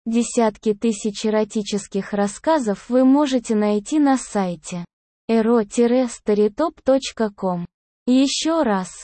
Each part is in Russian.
Десятки тысяч эротических рассказов вы можете найти на сайте ero-storytop.com. Еще раз,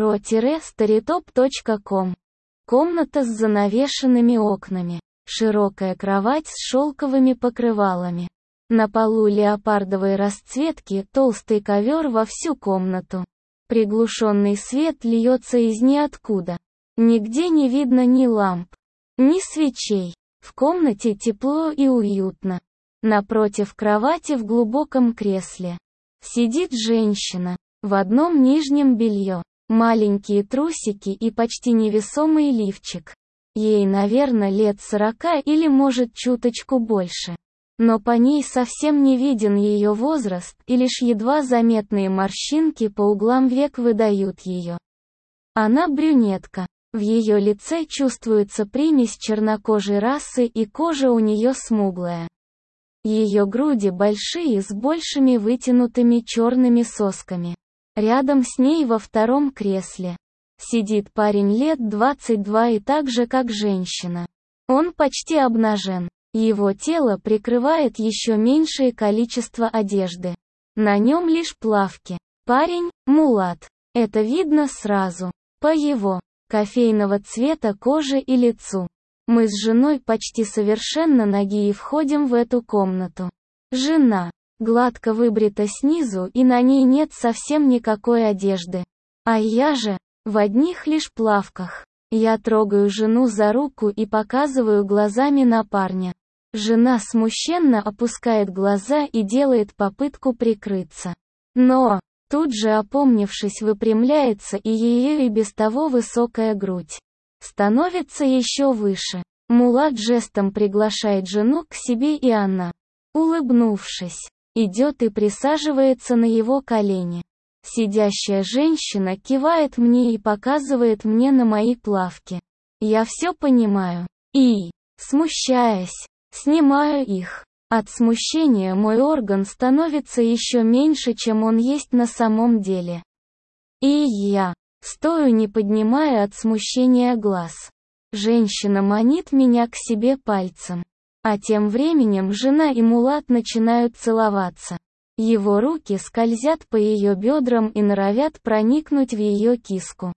ero-storytop.com. Комната с занавешенными окнами. Широкая кровать с шелковыми покрывалами. На полу леопардовой расцветки толстый ковер во всю комнату. Приглушенный свет льется из ниоткуда. Нигде не видно ни ламп, ни свечей. В комнате тепло и уютно. Напротив кровати в глубоком кресле сидит женщина, в одном нижнем белье, маленькие трусики и почти невесомый лифчик. Ей, наверное, лет 40 или может чуточку больше. Но по ней совсем не виден ее возраст, и лишь едва заметные морщинки по углам век выдают ее. Она брюнетка. В ее лице чувствуется примесь чернокожей расы, и кожа у нее смуглая. Ее груди большие с большими вытянутыми черными сосками. Рядом с ней во втором кресле сидит парень лет 22 и так же как женщина. Он почти обнажен. Его тело прикрывает еще меньшее количество одежды. На нем лишь плавки. Парень – мулат. Это видно сразу. По его кофейного цвета коже и лицу. Мы с женой почти совершенно наги и входим в эту комнату. Жена гладко выбрита снизу, и на ней нет совсем никакой одежды. А я же в одних лишь плавках. Я трогаю жену за руку и показываю глазами на парня. Жена смущенно опускает глаза и делает попытку прикрыться. Но тут же, опомнившись, выпрямляется, и ее и без того высокая грудь становится еще выше. Мулат жестом приглашает жену к себе, и она, улыбнувшись, идет и присаживается на его колени. Сидящая женщина кивает мне и показывает мне на мои плавки. Я все понимаю. И, смущаясь, снимаю их. От смущения мой орган становится еще меньше, чем он есть на самом деле. И я стою, не поднимая от смущения глаз. Женщина манит меня к себе пальцем. А тем временем жена и мулат начинают целоваться. Его руки скользят по ее бедрам и норовят проникнуть в ее киску.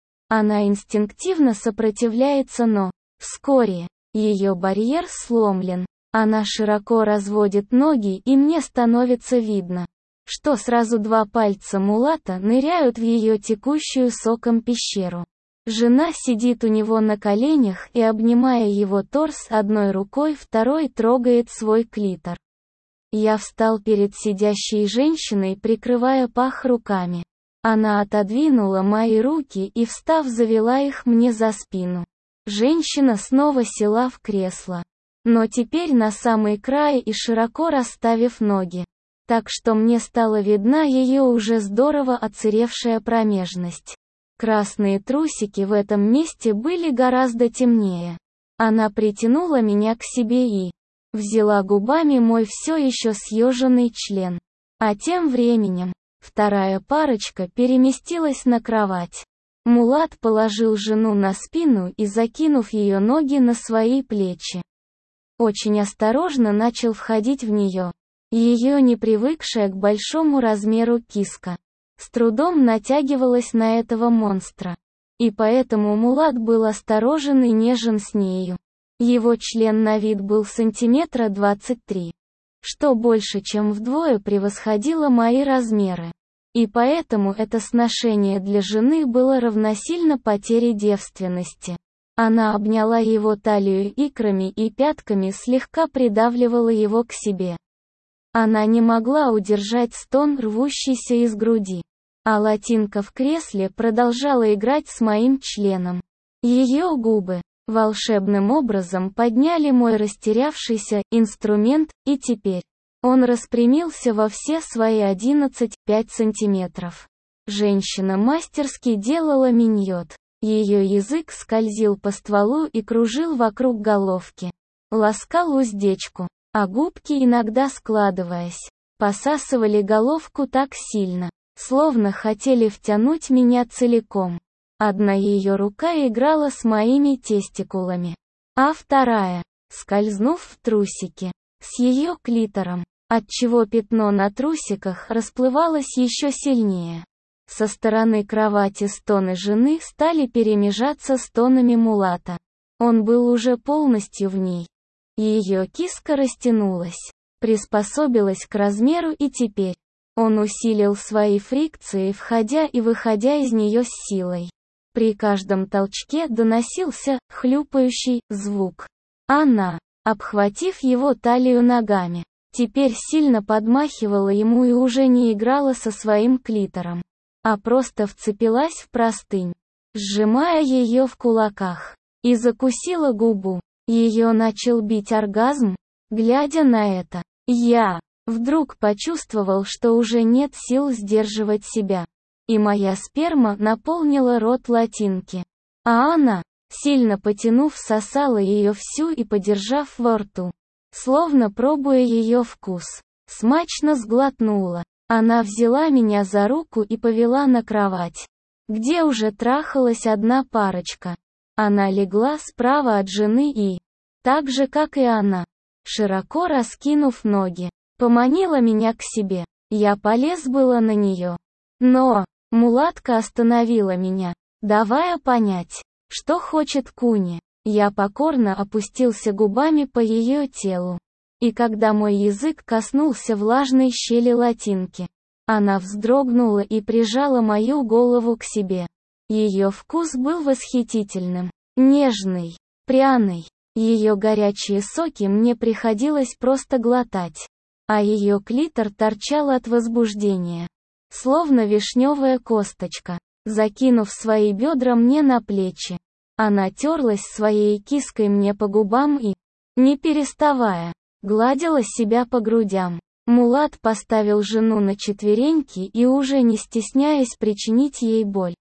Она инстинктивно сопротивляется, но вскоре ее барьер сломлен. Она широко разводит ноги, и мне становится видно, что сразу два пальца мулата ныряют в ее текущую соком пещеру. Жена сидит у него на коленях и, обнимая его торс одной рукой, второй трогает свой клитор. Я встал перед сидящей женщиной, прикрывая пах руками. Она отодвинула мои руки и, встав, завела их мне за спину. Женщина снова села в кресло, но теперь на самый край и широко расставив ноги, так что мне стала видна ее уже здорово отсыревшая промежность. Красные трусики в этом месте были гораздо темнее. Она притянула меня к себе и взяла губами мой все еще съеженный член. А тем временем вторая парочка переместилась на кровать. Мулат положил жену на спину и, закинув ее ноги на свои плечи, очень осторожно начал входить в нее. Ее не привыкшая к большому размеру киска с трудом натягивалась на этого монстра. И поэтому мулат был осторожен и нежен с нею. Его член на вид был сантиметра 23, что больше чем вдвое превосходило мои размеры. И поэтому это сношение для жены было равносильно потере девственности. Она обняла его талию икрами и пятками слегка придавливала его к себе. Она не могла удержать стон, рвущийся из груди. А латинка в кресле продолжала играть с моим членом. Ее губы волшебным образом подняли мой растерявшийся инструмент, и теперь он распрямился во все свои 11,5 сантиметров. Женщина мастерски делала миньот. Ее язык скользил по стволу и кружил вокруг головки. Ласкал уздечку, а губки, иногда складываясь, посасывали головку так сильно, словно хотели втянуть меня целиком. Одна ее рука играла с моими тестикулами, а вторая скользнув в трусики, с ее клитором, отчего пятно на трусиках расплывалось еще сильнее. Со стороны кровати стоны жены стали перемежаться стонами Мулата. Он был уже полностью в ней. Ее киска растянулась, приспособилась к размеру, и теперь он усилил свои фрикции, входя и выходя из нее с силой. При каждом толчке доносился хлюпающий звук. Она, обхватив его талию ногами, теперь сильно подмахивала ему и уже не играла со своим клитором, а просто вцепилась в простынь, сжимая ее в кулаках, и закусила губу. Ее начал бить оргазм. Глядя на это, я вдруг почувствовал, что уже нет сил сдерживать себя, и моя сперма наполнила рот Латинки, а она, сильно потянув, сосала ее всю и, подержав во рту, словно пробуя ее вкус, смачно сглотнула. Она взяла меня за руку и повела на кровать, где уже трахалась одна парочка. Она легла справа от жены и, так же как и она, широко раскинув ноги, поманила меня к себе. Я полез было на нее, но мулатка остановила меня, давая понять, что хочет Куни. Я покорно опустился губами по ее телу. И когда мой язык коснулся влажной щели Латинки, она вздрогнула и прижала мою голову к себе. Ее вкус был восхитительным, нежный, пряный. Ее горячие соки мне приходилось просто глотать, а ее клитор торчал от возбуждения, словно вишневая косточка. Закинув свои бедра мне на плечи, она терлась своей киской мне по губам и, не переставая, гладила себя по грудям. Мулат поставил жену на четвереньки и, уже не стесняясь причинить ей боль,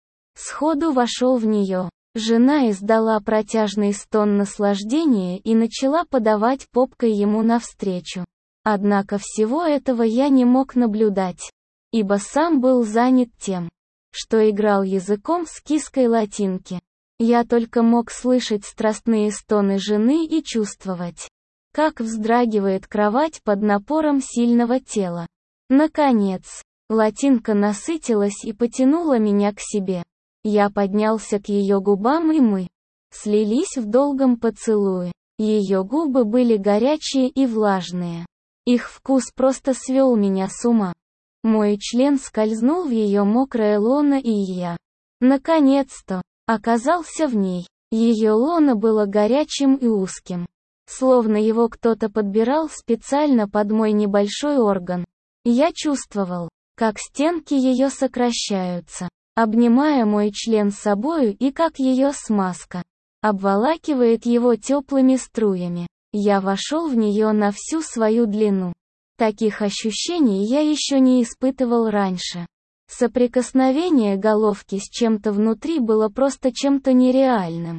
сходу вошел в нее. Жена издала протяжный стон наслаждения и начала подавать попкой ему навстречу. Однако всего этого я не мог наблюдать, ибо сам был занят тем, что играл языком с киской Латинки. Я только мог слышать страстные стоны жены и чувствовать, как вздрагивает кровать под напором сильного тела. Наконец, Латинка насытилась и потянула меня к себе. Я поднялся к ее губам, и мы слились в долгом поцелуе. Ее губы были горячие и влажные. Их вкус просто свел меня с ума. Мой член скользнул в ее мокрое лоно, и я, наконец-то, оказался в ней. Ее лоно было горячим и узким, словно его кто-то подбирал специально под мой небольшой орган. Я чувствовал, как стенки ее сокращаются, обнимая мой член собою, и как ее смазка обволакивает его теплыми струями. Я вошел в нее на всю свою длину. Таких ощущений я еще не испытывал раньше. Соприкосновение головки с чем-то внутри было просто чем-то нереальным.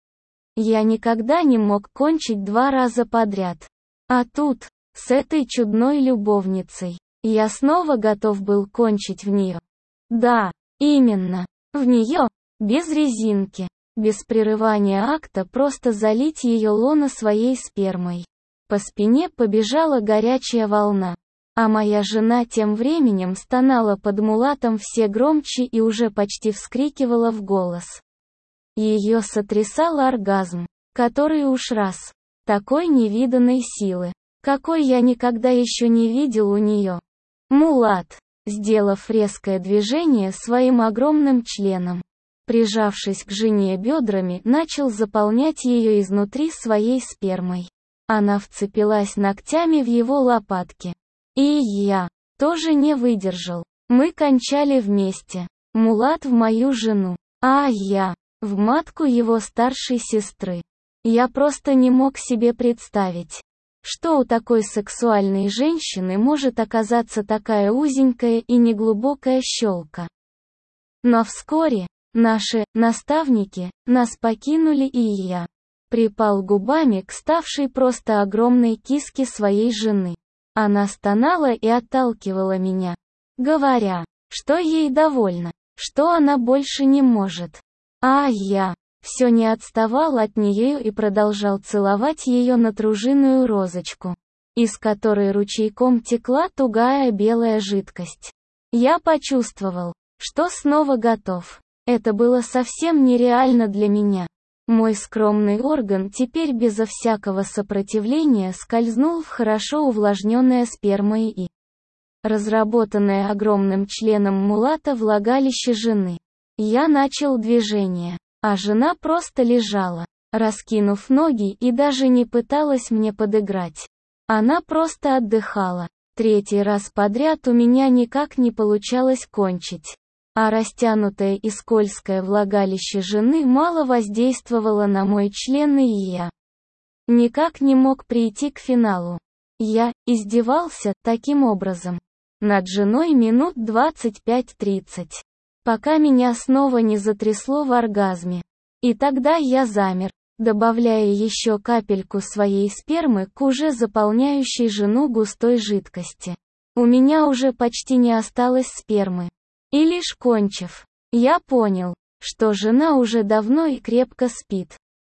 Я никогда не мог кончить 2 раза подряд. А тут, с этой чудной любовницей, я снова готов был кончить в нее. Да, именно, в нее, без резинки, без прерывания акта, просто залить ее лоно своей спермой. По спине побежала горячая волна, а моя жена тем временем стонала под мулатом все громче и уже почти вскрикивала в голос. Ее сотрясал оргазм, который уж раз, такой невиданной силы, какой я никогда еще не видел у нее. Мулат, сделав резкое движение своим огромным членом, прижавшись к жене бедрами, начал заполнять ее изнутри своей спермой. Она вцепилась ногтями в его лопатки. И я тоже не выдержал. Мы кончали вместе. Мулат в мою жену, а я в матку его старшей сестры. Я просто не мог себе представить, что у такой сексуальной женщины может оказаться такая узенькая и неглубокая щелка. Но вскоре наши наставники нас покинули, и я припал губами к ставшей просто огромной киске своей жены. Она стонала и отталкивала меня, говоря, что ей довольно, что она больше не может. А я все не отставал от нее и продолжал целовать ее натруженную розочку, из которой ручейком текла тугая белая жидкость. Я почувствовал, что снова готов. Это было совсем нереально для меня. Мой скромный орган теперь безо всякого сопротивления скользнул в хорошо увлажненное спермой и разработанное огромным членом мулата влагалище жены. Я начал движение, а жена просто лежала, раскинув ноги и даже не пыталась мне подыграть. Она просто отдыхала. Третий раз подряд у меня никак не получалось кончить. А растянутое и скользкое влагалище жены мало воздействовало на мой член, и я никак не мог прийти к финалу. Я издевался таким образом над женой минут 25-30, пока меня снова не затрясло в оргазме. И тогда я замер, добавляя еще капельку своей спермы к уже заполняющей жену густой жидкости. У меня уже почти не осталось спермы. И лишь кончив, я понял, что жена уже давно и крепко спит.